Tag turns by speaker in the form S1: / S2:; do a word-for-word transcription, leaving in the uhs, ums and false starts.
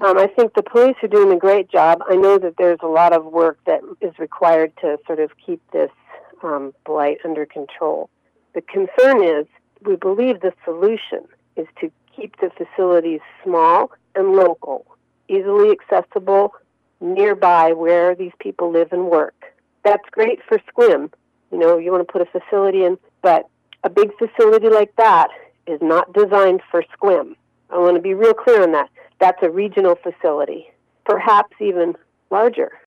S1: Um, I think the police are doing a great job. I know that there's a lot of work that is required to sort of keep this um, blight under control. The concern is we believe the solution is to keep the facilities small and local, easily accessible, nearby where these people live and work. That's great for S Q U M. You know, you want to put a facility in, but a big facility like that is not designed for S Q U M. I want to be real clear on that. That's a regional facility, perhaps even larger.